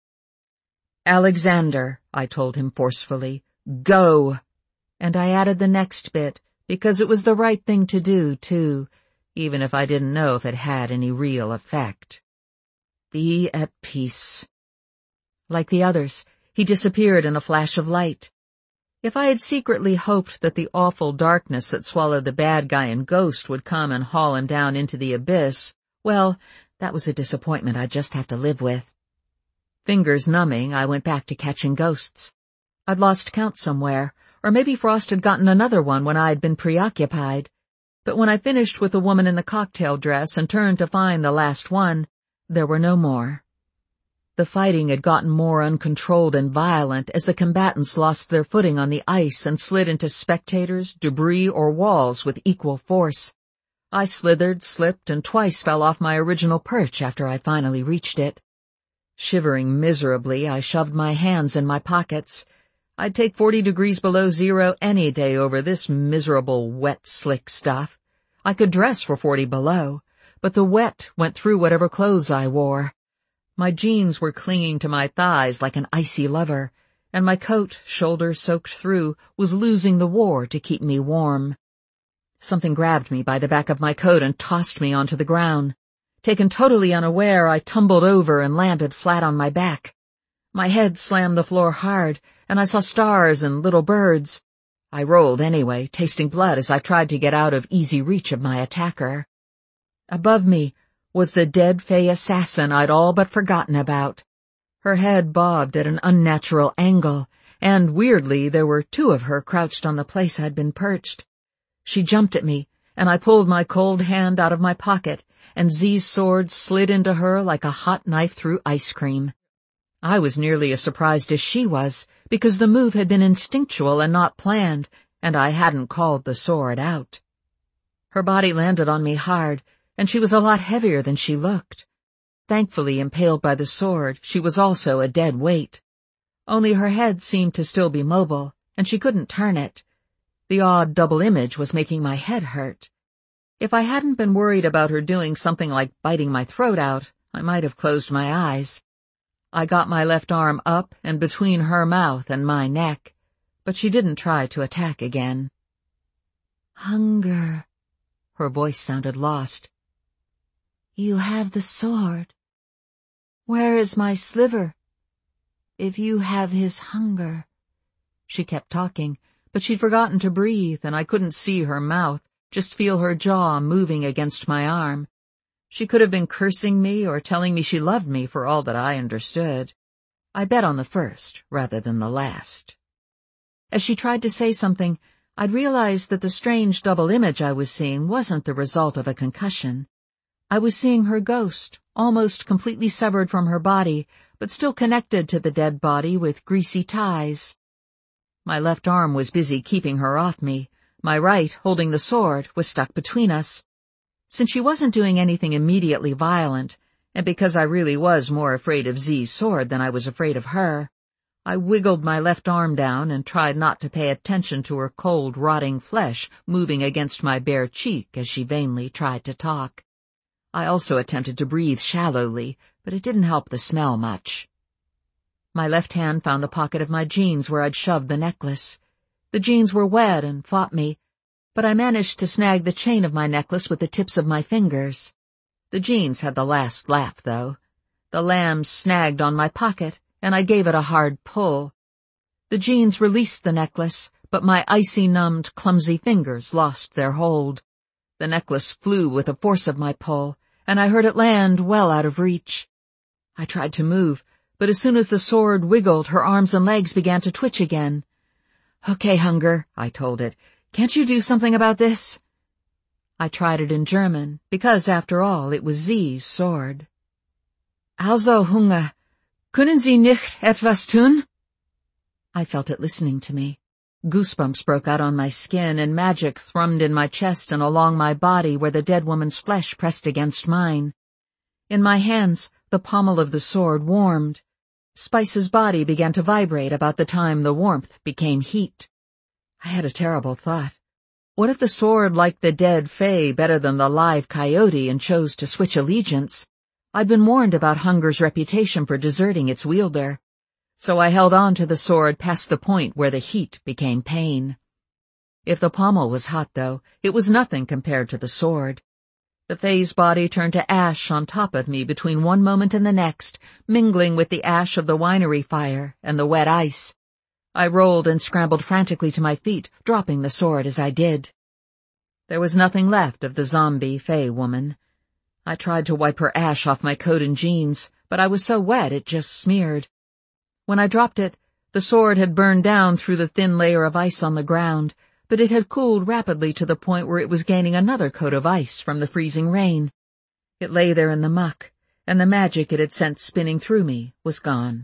Alexander, I told him forcefully, go. And I added the next bit, because it was the right thing to do, too, even if I didn't know if it had any real effect. Be at peace. Like the others, he disappeared in a flash of light. If I had secretly hoped that the awful darkness that swallowed the bad guy and ghost would come and haul him down into the abyss, well, That was a disappointment I'd just have to live with. Fingers numbing, I went back to catching ghosts. I'd lost count somewhere, or maybe Frost had gotten another one when I'd been preoccupied. But when I finished with the woman in the cocktail dress and turned to find the last one, there were no more. The fighting had gotten more uncontrolled and violent as the combatants lost their footing on the ice and slid into spectators, debris, or walls with equal force. I slithered, slipped, and twice fell off my original perch after I finally reached it. Shivering miserably, I shoved my hands in my pockets. I'd take forty degrees below zero any day over this miserable, wet, slick stuff. I could dress for forty below, but the wet went through whatever clothes I wore. My jeans were clinging to my thighs like an icy lover, and my coat, shoulders soaked through, was losing the war to keep me warm. Something grabbed me by the back of my coat and tossed me onto the ground. Taken totally unaware, I tumbled over and landed flat on my back. My head slammed the floor hard, and I saw stars and little birds. I rolled anyway, tasting blood as I tried to get out of easy reach of my attacker. Above me was the dead Fey assassin I'd all but forgotten about. Her head bobbed at an unnatural angle, and, weirdly, there were two of her crouched on the place I'd been perched. She jumped at me, and I pulled my cold hand out of my pocket, and Z's sword slid into her like a hot knife through ice cream. I was nearly as surprised as she was, because the move had been instinctual and not planned, and I hadn't called the sword out. Her body landed on me hard, and she was a lot heavier than she looked. Thankfully, impaled by the sword, she was also a dead weight. Only her head seemed to still be mobile, and she couldn't turn it. The odd double image was making my head hurt. If I hadn't been worried about her doing something like biting my throat out, I might have closed my eyes. I got my left arm up and between her mouth and my neck, but she didn't try to attack again. Hunger. Her voice sounded lost. You have the sword. Where is my sliver? If you have his hunger. She kept talking, but she'd forgotten to breathe, and I couldn't see her mouth, just feel her jaw moving against my arm. She could have been cursing me or telling me she loved me for all that I understood. I bet on the first rather than the last. As she tried to say something, I'd realized that the strange double image I was seeing wasn't the result of a concussion. I was seeing her ghost, almost completely severed from her body, but still connected to the dead body with greasy ties. My left arm was busy keeping her off me. My right, holding the sword, was stuck between us. Since she wasn't doing anything immediately violent, and because I really was more afraid of Z's sword than I was afraid of her, I wiggled my left arm down and tried not to pay attention to her cold, rotting flesh moving against my bare cheek as she vainly tried to talk. I also attempted to breathe shallowly, but it didn't help the smell much. My left hand found the pocket of my jeans where I'd shoved the necklace. The jeans were wet and fought me, but I managed to snag the chain of my necklace with the tips of my fingers. The jeans had the last laugh, though. The lamb snagged on my pocket, and I gave it a hard pull. The jeans released the necklace, but my icy-numbed, clumsy fingers lost their hold. The necklace flew with the force of my pull, and I heard it land well out of reach. I tried to move, but as soon as the sword wiggled, her arms and legs began to twitch again. Okay, Hunger, I told it. Can't you do something about this? I tried it in German, because, after all, it was Z's sword. Also, Hunger, können Sie nicht etwas tun? I felt it listening to me. Goosebumps broke out on my skin, and magic thrummed in my chest and along my body where the dead woman's flesh pressed against mine. In my hands, the pommel of the sword warmed. Spice's body began to vibrate about the time the warmth became heat. I had a terrible thought. What if the sword liked the dead Fey better than the live coyote and chose to switch allegiance? I'd been warned about Hunger's reputation for deserting its wielder. So I held on to the sword past the point where the heat became pain. If the pommel was hot, though, it was nothing compared to the sword. The Fey's body turned to ash on top of me between one moment and the next, mingling with the ash of the winery fire and the wet ice. I rolled and scrambled frantically to my feet, dropping the sword as I did. There was nothing left of the zombie Fey woman. I tried to wipe her ash off my coat and jeans, but I was so wet it just smeared. When I dropped it, the sword had burned down through the thin layer of ice on the ground, but it had cooled rapidly to the point where it was gaining another coat of ice from the freezing rain. It lay there in the muck, and the magic it had sent spinning through me was gone.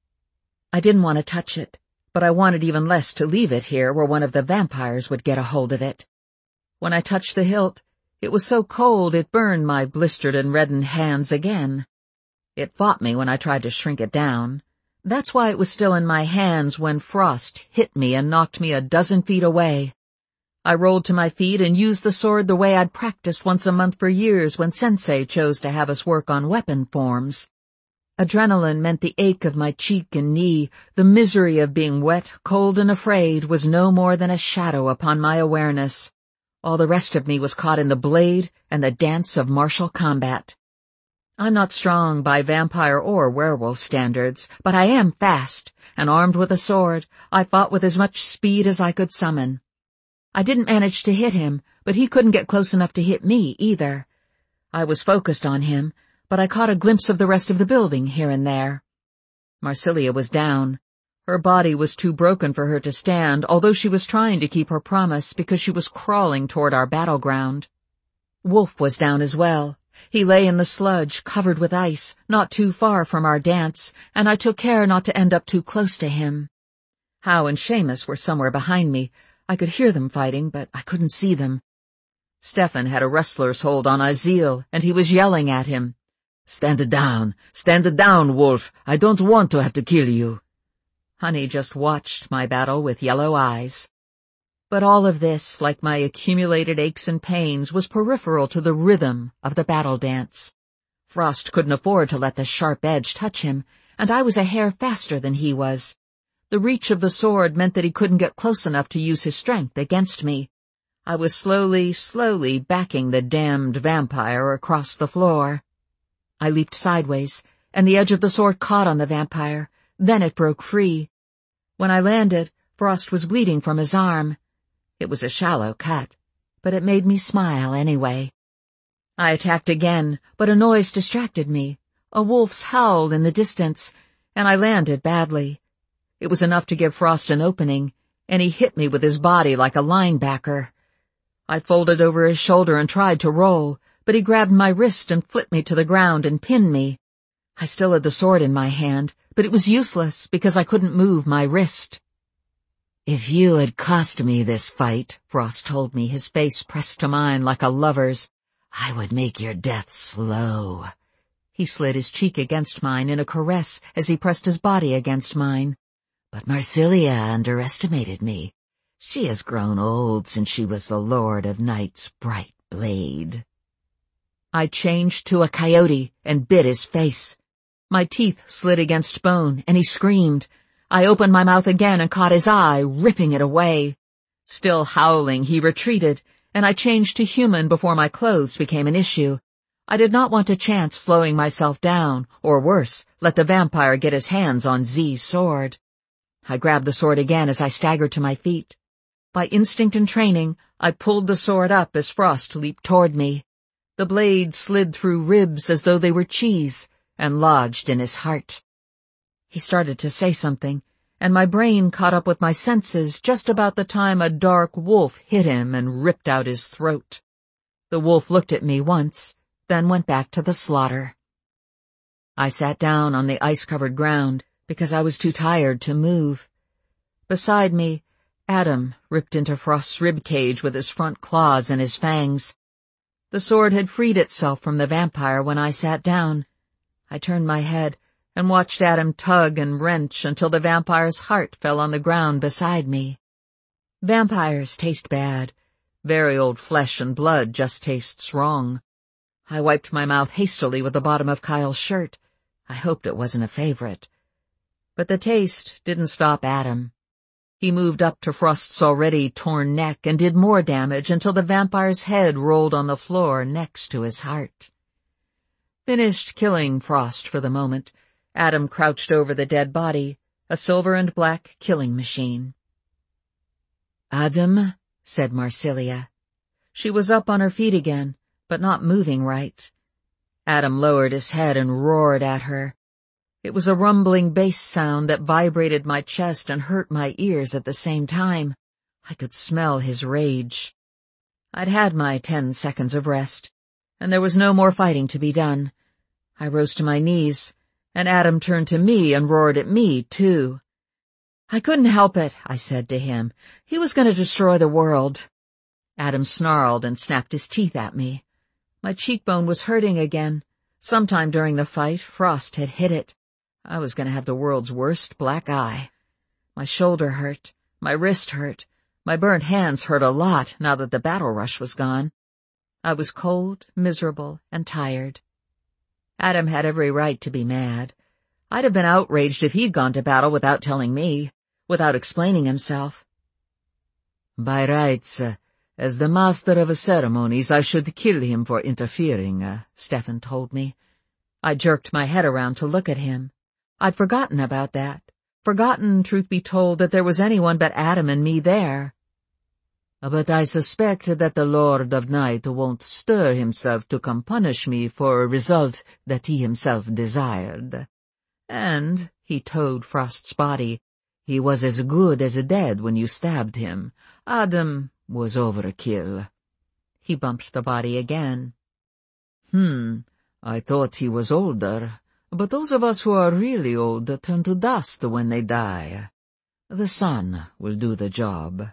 I didn't want to touch it, but I wanted even less to leave it here where one of the vampires would get a hold of it. When I touched the hilt, it was so cold it burned my blistered and reddened hands again. It fought me when I tried to shrink it down. That's why it was still in my hands when Frost hit me and knocked me a dozen feet away. I rolled to my feet and used the sword the way I'd practiced once a month for years when Sensei chose to have us work on weapon forms. Adrenaline meant the ache of my cheek and knee. The misery of being wet, cold, and afraid was no more than a shadow upon my awareness. All the rest of me was caught in the blade and the dance of martial combat. I'm not strong by vampire or werewolf standards, but I am fast, and armed with a sword, I fought with as much speed as I could summon. I didn't manage to hit him, but he couldn't get close enough to hit me either. I was focused on him, but I caught a glimpse of the rest of the building here and there. Marsilia was down. Her body was too broken for her to stand, although she was trying to keep her promise because she was crawling toward our battleground. Wolf was down as well. He lay in the sludge, covered with ice, not too far from our dance, and I took care not to end up too close to him. Hal and Seamus were somewhere behind me. I could hear them fighting, but I couldn't see them. Stefan had a wrestler's hold on Azil, and he was yelling at him. "Stand down! Stand down, Wolf! I don't want to have to kill you!" Honey just watched my battle with yellow eyes. But all of this, like my accumulated aches and pains, was peripheral to the rhythm of the battle dance. Frost couldn't afford to let the sharp edge touch him, and I was a hair faster than he was. The reach of the sword meant that he couldn't get close enough to use his strength against me. I was slowly, slowly backing the damned vampire across the floor. I leaped sideways, and the edge of the sword caught on the vampire. Then it broke free. When I landed, Frost was bleeding from his arm. It was a shallow cut, but it made me smile anyway. I attacked again, but a noise distracted me. A wolf's howl in the distance, and I landed badly. It was enough to give Frost an opening, and he hit me with his body like a linebacker. I folded over his shoulder and tried to roll, but he grabbed my wrist and flipped me to the ground and pinned me. I still had the sword in my hand, but it was useless because I couldn't move my wrist. "If you had cost me this fight," Frost told me, his face pressed to mine like a lover's, "I would make your death slow." He slid his cheek against mine in a caress as he pressed his body against mine. "But Marsilia underestimated me. She has grown old since she was the Lord of Night's bright blade." I changed to a coyote and bit his face. My teeth slid against bone, and he screamed. I opened my mouth again and caught his eye, ripping it away. Still howling, he retreated, and I changed to human before my clothes became an issue. I did not want to chance slowing myself down, or worse, let the vampire get his hands on Z's sword. I grabbed the sword again as I staggered to my feet. By instinct and training, I pulled the sword up as Frost leaped toward me. The blade slid through ribs as though they were cheese, and lodged in his heart. He started to say something, and my brain caught up with my senses just about the time a dark wolf hit him and ripped out his throat. The wolf looked at me once, then went back to the slaughter. I sat down on the ice-covered ground because I was too tired to move. Beside me, Adam ripped into Frost's rib cage with his front claws and his fangs. The sword had freed itself from the vampire when I sat down. I turned my head and watched Adam tug and wrench until the vampire's heart fell on the ground beside me. Vampires taste bad. Very old flesh and blood just tastes wrong. I wiped my mouth hastily with the bottom of Kyle's shirt. I hoped it wasn't a favorite. But the taste didn't stop Adam. He moved up to Frost's already torn neck and did more damage until the vampire's head rolled on the floor next to his heart. Finished killing Frost for the moment, Adam crouched over the dead body, a silver and black killing machine. "Adam," said Marsilia. She was up on her feet again, but not moving right. Adam lowered his head and roared at her. It was a rumbling bass sound that vibrated my chest and hurt my ears at the same time. I could smell his rage. I'd had my ten seconds of rest, and there was no more fighting to be done. I rose to my knees, and Adam turned to me and roared at me, too. I couldn't help it, I said to him. He was going to destroy the world. Adam snarled and snapped his teeth at me. My cheekbone was hurting again. Sometime during the fight, Frost had hit it. I was going to have the world's worst black eye. My shoulder hurt. My wrist hurt. My burnt hands hurt a lot now that the battle rush was gone. I was cold, miserable, and tired. Adam had every right to be mad. I'd have been outraged if he'd gone to battle without telling me, without explaining himself. By rights, uh, as the master of ceremonies, I should kill him for interfering, uh, Stefan told me. I jerked my head around to look at him. I'd forgotten about that. Forgotten, truth be told, that there was anyone but Adam and me there. But I suspect that the Lord of Night won't stir himself to come punish me for a result that he himself desired. And, he towed Frost's body, he was as good as dead when you stabbed him. Adam was overkill. He bumped the body again. Hmm, I thought he was older. But those of us who are really old turn to dust when they die. The sun will do the job.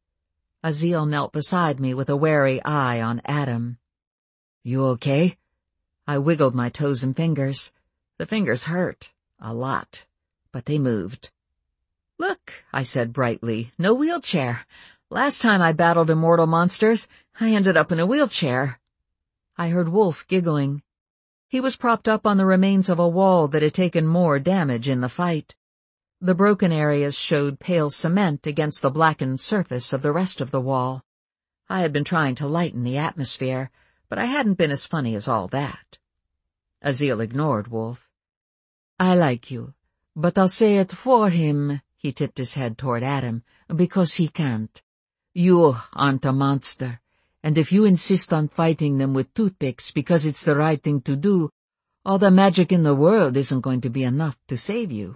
Azil knelt beside me with a wary eye on Adam. You okay? I wiggled my toes and fingers. The fingers hurt. A lot. But they moved. Look, I said brightly, no wheelchair. Last time I battled immortal monsters, I ended up in a wheelchair. I heard Wolf giggling. He was propped up on the remains of a wall that had taken more damage in the fight. The broken areas showed pale cement against the blackened surface of the rest of the wall. I had been trying to lighten the atmosphere, but I hadn't been as funny as all that. Azil ignored Wolf. I like you, but I'll say it for him, he tipped his head toward Adam, because he can't. You aren't a monster. And if you insist on fighting them with toothpicks because it's the right thing to do, all the magic in the world isn't going to be enough to save you.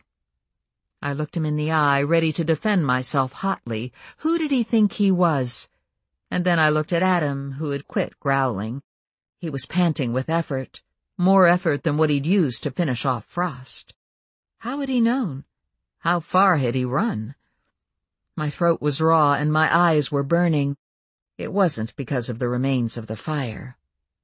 I looked him in the eye, ready to defend myself hotly. Who did he think he was? And then I looked at Adam, who had quit growling. He was panting with effort, more effort than what he'd used to finish off Frost. How had he known? How far had he run? My throat was raw and my eyes were burning. It wasn't because of the remains of the fire.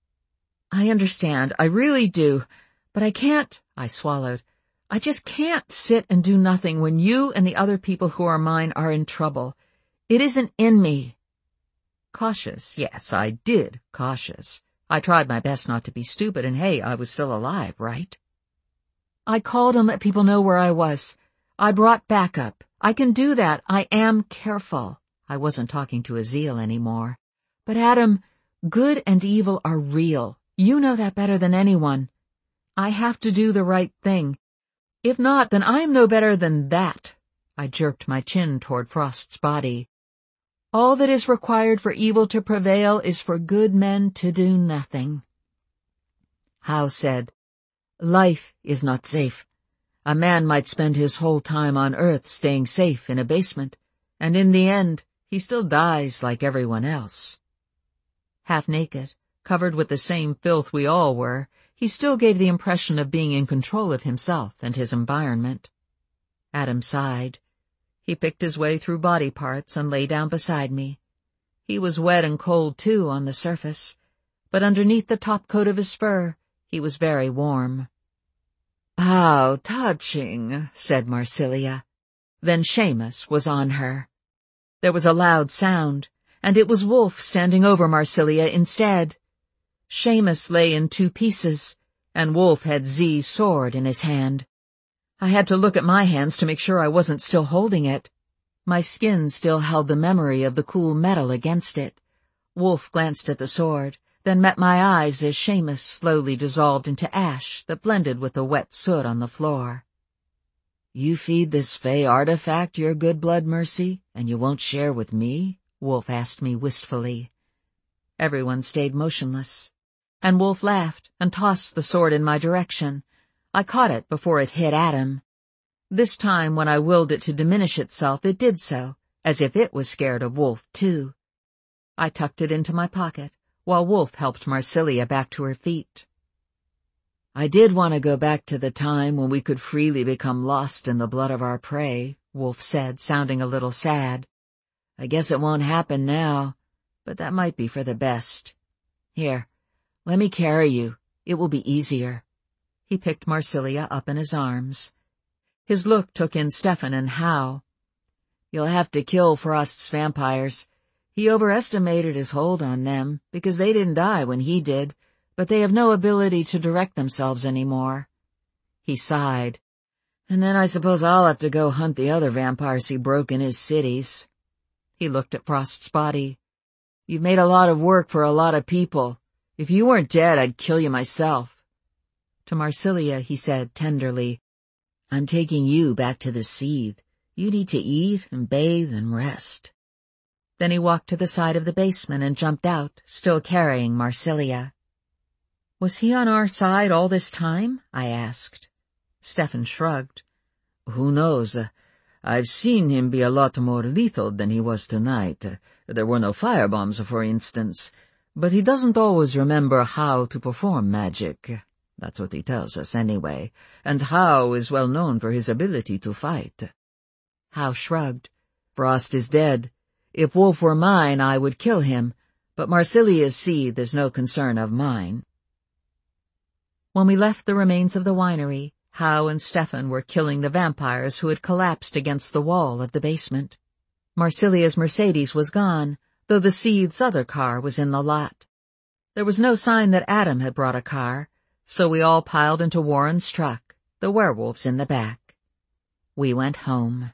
I understand, I really do, but I can't, I swallowed. I just can't sit and do nothing when you and the other people who are mine are in trouble. It isn't in me. Cautious, yes, I did cautious. I tried my best not to be stupid, and hey, I was still alive, right? I called and let people know where I was. I brought backup. I can do that. I am careful. I wasn't talking to Azil anymore. But Adam, good and evil are real. You know that better than anyone. I have to do the right thing. If not, then I am no better than that. I jerked my chin toward Frost's body. All that is required for evil to prevail is for good men to do nothing. Howe said, Life is not safe. A man might spend his whole time on earth staying safe in a basement, and in the end, he still dies like everyone else. Half naked, covered with the same filth we all were, he still gave the impression of being in control of himself and his environment. Adam sighed. He picked his way through body parts and lay down beside me. He was wet and cold, too, on the surface, but underneath the top coat of his fur, he was very warm. How touching, said Marsilia. Then Seamus was on her. There was a loud sound, and it was Wolf standing over Marsilia instead. Seamus lay in two pieces, and Wolf had Z's sword in his hand. I had to look at my hands to make sure I wasn't still holding it. My skin still held the memory of the cool metal against it. Wolf glanced at the sword, then met my eyes as Seamus slowly dissolved into ash that blended with the wet soot on the floor. You feed this fey artifact your good blood, Mercy, and you won't share with me? Wolf asked me wistfully. Everyone stayed motionless. and Wolf laughed and tossed the sword in my direction. I caught it before it hit Adam. This time, when I willed it to diminish itself, it did so, as if it was scared of Wolf, too. I tucked it into my pocket, while Wolf helped Marsilia back to her feet. I did want to go back to the time when we could freely become lost in the blood of our prey, Wolf said, sounding a little sad. I guess it won't happen now, but that might be for the best. Here, let me carry you. It will be easier. He picked Marsilia up in his arms. His look took in Stefan and Hal. You'll have to kill Frost's vampires. He overestimated his hold on them, because they didn't die when he did, but they have no ability to direct themselves anymore. He sighed. And then I suppose I'll have to go hunt the other vampires he broke in his cities. He looked at Frost's body. You've made a lot of work for a lot of people. If you weren't dead, I'd kill you myself. To Marsilia, he said tenderly, I'm taking you back to the Seethe. You need to eat and bathe and rest. Then he walked to the side of the basement and jumped out, still carrying Marsilia. Was he on our side all this time? I asked. Stefan shrugged. Who knows? I've seen him be a lot more lethal than he was tonight. There were no firebombs, for instance. But he doesn't always remember how to perform magic. That's what he tells us anyway. And Hao is well known for his ability to fight. Hao shrugged. Frost is dead. If Wolf were mine, I would kill him. But Marsilia's Seethe is no concern of mine. When we left the remains of the winery, Hao and Stefan were killing the vampires who had collapsed against the wall of the basement. Marsilia's Mercedes was gone, though the Seethe's other car was in the lot. There was no sign that Adam had brought a car, so we all piled into Warren's truck, the werewolves in the back. We went home.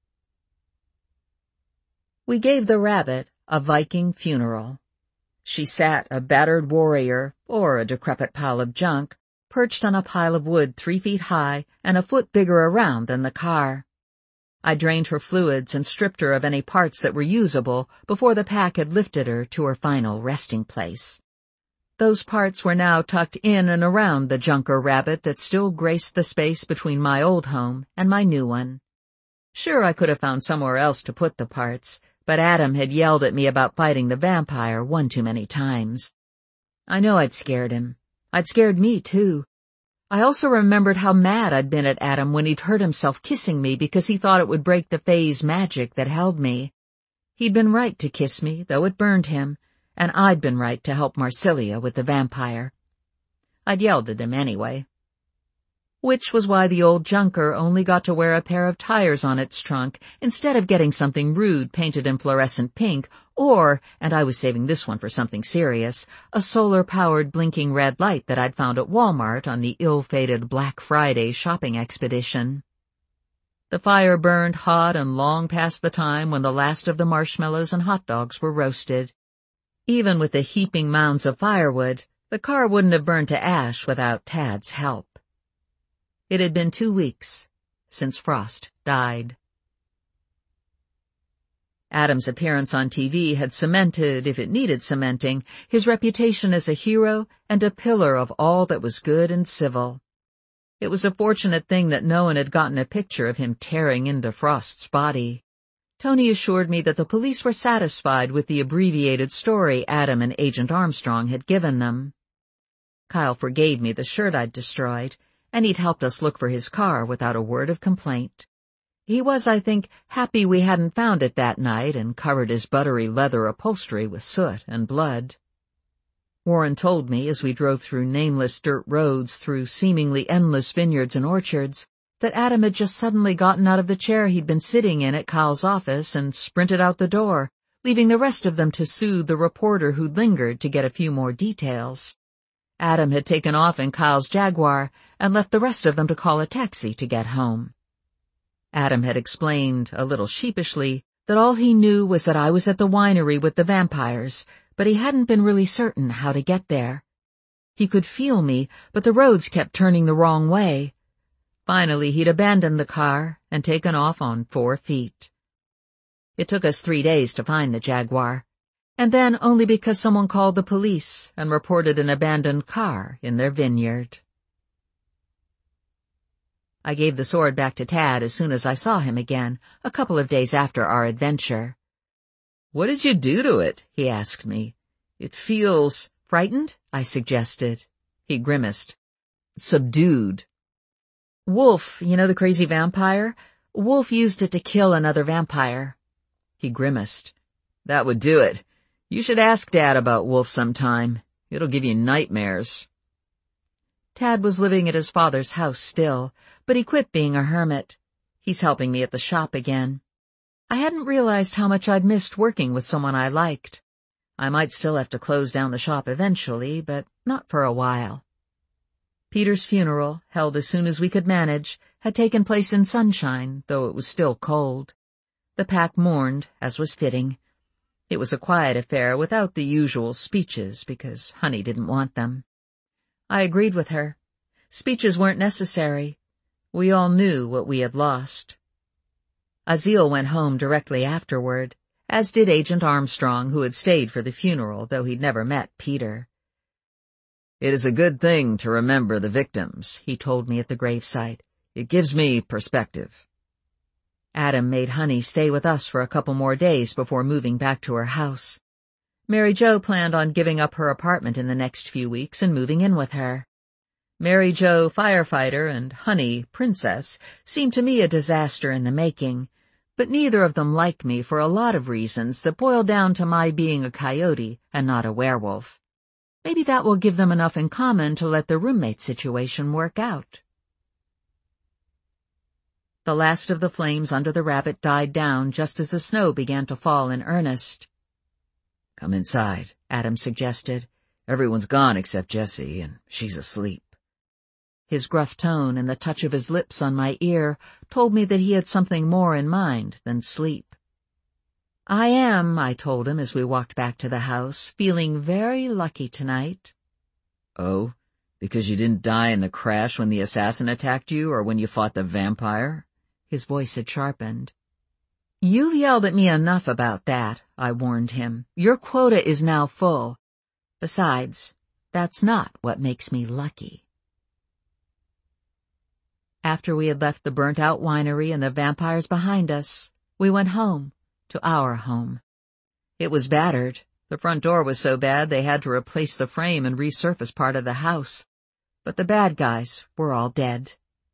We gave the rabbit a Viking funeral. She sat a battered warrior, or a decrepit pile of junk, perched on a pile of wood three feet high and a foot bigger around than the car. I drained her fluids and stripped her of any parts that were usable before the pack had lifted her to her final resting place. Those parts were now tucked in and around the junker rabbit that still graced the space between my old home and my new one. Sure, I could have found somewhere else to put the parts, but Adam had yelled at me about fighting the vampire one too many times. I know I'd scared him. I'd scared me, too. I also remembered how mad I'd been at Adam when he'd hurt himself kissing me because he thought it would break the Fae's magic that held me. He'd been right to kiss me, though it burned him, and I'd been right to help Marsilia with the vampire. I'd yelled at him anyway. Which was why the old junker only got to wear a pair of tires on its trunk instead of getting something rude painted in fluorescent pink, or, and I was saving this one for something serious, a solar-powered blinking red light that I'd found at Walmart on the ill-fated Black Friday shopping expedition. The fire burned hot and long past the time when the last of the marshmallows and hot dogs were roasted. Even with the heaping mounds of firewood, the car wouldn't have burned to ash without Tad's help. It had been two weeks since Frost died. Adam's appearance on T V had cemented, if it needed cementing, his reputation as a hero and a pillar of all that was good and civil. It was a fortunate thing that no one had gotten a picture of him tearing into Frost's body. Tony assured me that the police were satisfied with the abbreviated story Adam and Agent Armstrong had given them. Kyle forgave me the shirt I'd destroyed, and he'd helped us look for his car without a word of complaint. He was, I think, happy we hadn't found it that night and covered his buttery leather upholstery with soot and blood. Warren told me as we drove through nameless dirt roads through seemingly endless vineyards and orchards that Adam had just suddenly gotten out of the chair he'd been sitting in at Kyle's office and sprinted out the door, leaving the rest of them to soothe the reporter who'd lingered to get a few more details. Adam had taken off in Kyle's Jaguar and left the rest of them to call a taxi to get home. Adam had explained, a little sheepishly, that all he knew was that I was at the winery with the vampires, but he hadn't been really certain how to get there. He could feel me, but the roads kept turning the wrong way. Finally, he'd abandoned the car and taken off on four feet. It took us three days to find the Jaguar. And then only because someone called the police and reported an abandoned car in their vineyard. I gave the sword back to Tad as soon as I saw him again, a couple of days after our adventure. "What did you do to it?" he asked me. "It feels—" "Frightened?" I suggested. He grimaced. "Subdued." "Wolf, you know the crazy vampire? Wolf used it to kill another vampire." He grimaced. "That would do it. You should ask Dad about Wolf sometime. It'll give you nightmares." Tad was living at his father's house still, but he quit being a hermit. He's helping me at the shop again. I hadn't realized how much I'd missed working with someone I liked. I might still have to close down the shop eventually, but not for a while. Peter's funeral, held as soon as we could manage, had taken place in sunshine, though it was still cold. The pack mourned, as was fitting. It was a quiet affair without the usual speeches, because Honey didn't want them. I agreed with her. Speeches weren't necessary. We all knew what we had lost. Azil went home directly afterward, as did Agent Armstrong, who had stayed for the funeral, though he'd never met Peter. "It is a good thing to remember the victims," he told me at the gravesite. "It gives me perspective." Adam made Honey stay with us for a couple more days before moving back to her house. Mary Jo planned on giving up her apartment in the next few weeks and moving in with her. Mary Jo, firefighter, and Honey, princess, seemed to me a disaster in the making, but neither of them like me for a lot of reasons that boil down to my being a coyote and not a werewolf. Maybe that will give them enough in common to let the roommate situation work out. The last of the flames under the rabbit died down just as the snow began to fall in earnest. "Come inside," Adam suggested. "Everyone's gone except Jessie, and she's asleep." His gruff tone and the touch of his lips on my ear told me that he had something more in mind than sleep. "I am," I told him as we walked back to the house, "feeling very lucky tonight." "Oh, because you didn't die in the crash when the assassin attacked you or when you fought the vampire?" His voice had sharpened. "You've yelled at me enough about that," I warned him. "Your quota is now full. Besides, that's not what makes me lucky." After we had left the burnt-out winery and the vampires behind us, we went home, to our home. It was battered. The front door was so bad they had to replace the frame and resurface part of the house. But the bad guys were all dead.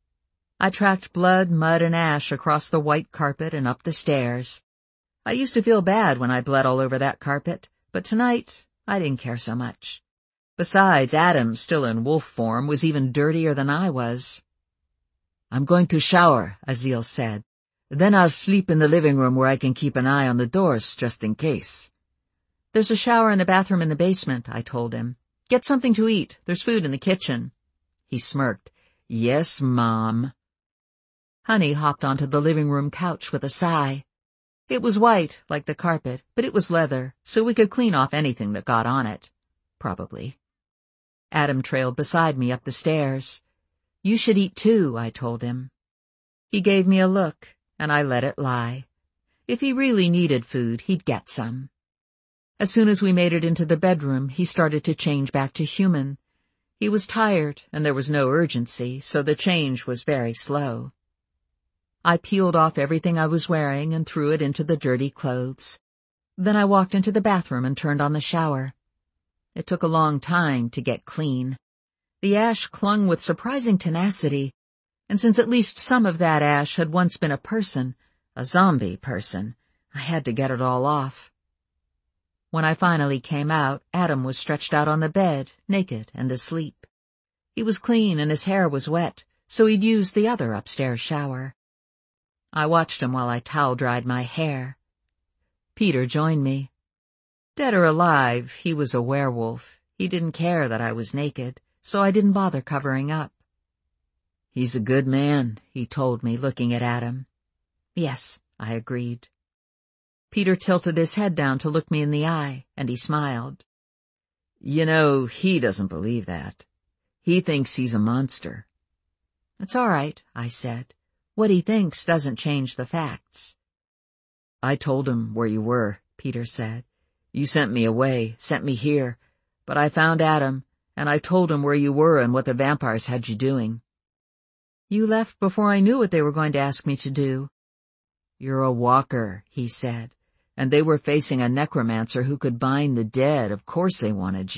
I tracked blood, mud, and ash across the white carpet and up the stairs. I used to feel bad when I bled all over that carpet, but tonight I didn't care so much. Besides, Adam, still in wolf form, was even dirtier than I was. "I'm going to shower," Azil said. "Then I'll sleep in the living room where I can keep an eye on the doors just in case." "There's a shower in the bathroom in the basement," I told him. "Get something to eat. There's food in the kitchen." He smirked. "Yes, Mom." Honey hopped onto the living room couch with a sigh. It was white, like the carpet, but it was leather, so we could clean off anything that got on it. Probably. Adam trailed beside me up the stairs. "You should eat too," I told him. He gave me a look, and I let it lie. If he really needed food, he'd get some. As soon as we made it into the bedroom, he started to change back to human. He was tired, and there was no urgency, so the change was very slow. I peeled off everything I was wearing and threw it into the dirty clothes. Then I walked into the bathroom and turned on the shower. It took a long time to get clean. The ash clung with surprising tenacity, and since at least some of that ash had once been a person, a zombie person, I had to get it all off. When I finally came out, Adam was stretched out on the bed, naked and asleep. He was clean and his hair was wet, so he'd used the other upstairs shower. I watched him while I towel-dried my hair. Peter joined me. Dead or alive, he was a werewolf. He didn't care that I was naked, so I didn't bother covering up. "He's a good man," he told me, looking at Adam. "Yes," I agreed. Peter tilted his head down to look me in the eye, and he smiled. "You know, he doesn't believe that. He thinks he's a monster." "It's all right," I said. "What he thinks doesn't change the facts." "I told him where you were," Peter said. You sent me away, sent me here, but I found Adam, and I told him where you were and what the vampires had you doing. You left before I knew what they were going to ask me to do. You're a walker, he said, and they were facing a necromancer who could bind the dead. Of course they wanted you.